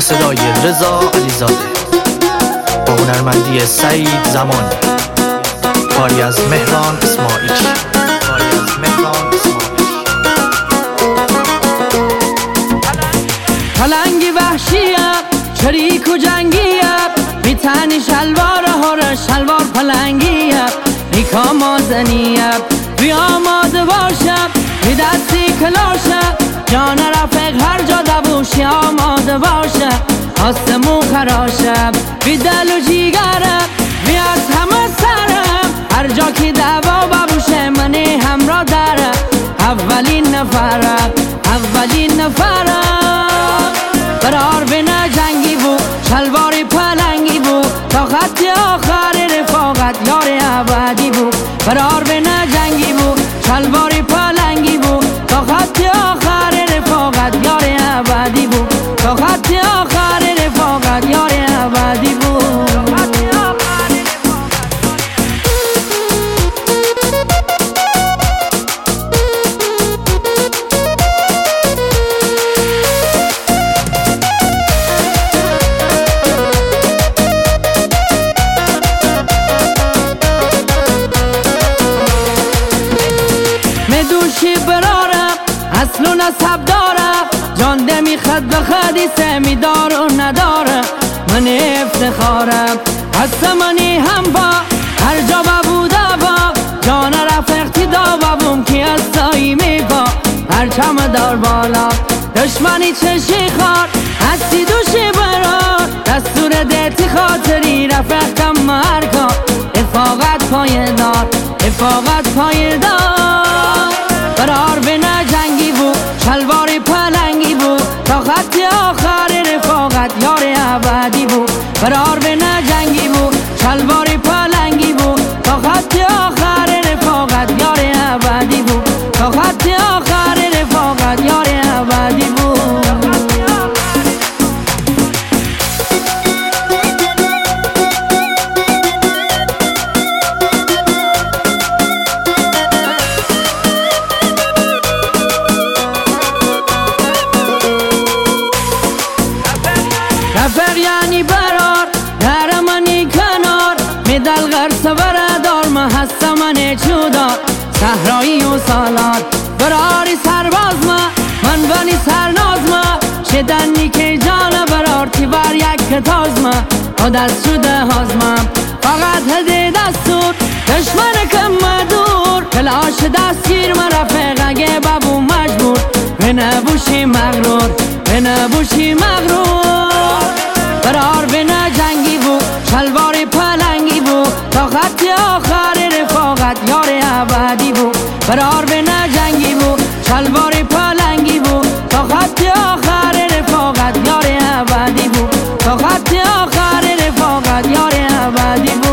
صدای رضا علیزاده با هنرمندی سعید زمانی، کاری از مهران اسماعیلی. پلنگی وحشیم شریک و جنگیم، میتنی شلوار هر شلوار پلنگیم، نیکا مازنیم بی آماده باشم، بی دستی کلاشم، جان رفق هر جا دبوشی آماده باشم، آسمون خراشم بی دل و جیگرم، بی از همه سرم، هر جا که دوا ببوشه منی همراه درم، اولین نفرم برار بنا جنگی بود شلواری پلنگی بود، تا خط آخر رفاقت یار ابدی بود، برار بنا جنگی بود شلواری پلنگی بود، تا خط آخر رفاقت یار ابدی بود، تا خط آخر رفاقت یار ابدی بود. دوشی برارم اصل و نسب دارم، جان دمی خد به خدیسه میدار و ندارم، من افتخارم هست منی هم با هر جا ببوده با، جان رفقتی دا ببوم که از سایی میبا، هر چم دار بالا دشمنی چشی خار، هستی دوشی برار دستور دیتی خاطری رفق کم مرکا، افاقت پایدار برار بنا جنگی بود شلواری پلنگی بود، تا خط آخر رفاقت یار ابدی بود، برار بنا جنگی بود شلواری پلنگی بود، تا خط آخر رفاقت یار ابدی بود، تا خط آخر رفاقت یار ابدی بود. رفق یعنی برار در منی کنار، میدل غرص بردار ما هست من چودار، صحرایی و سالار براری سرباز من بنی سرناز شدنی که جان برار تی بر یک کتاز و دست شده هازمم فقط هده دستور دشمن کم مدور، کلاش دستگیر من رفق اگه ببو مجبور، به نبوشی مغرور برار بنا جنگی بود شلواری پلنگی بود، تا خط آخر رفاقت یار ابدی بود، برار بنا جنگی بود شلواری پلنگی بود، تا خط آخر رفاقت یار ابدی بود، تا خط آخر رفاقت یار ابدی بود.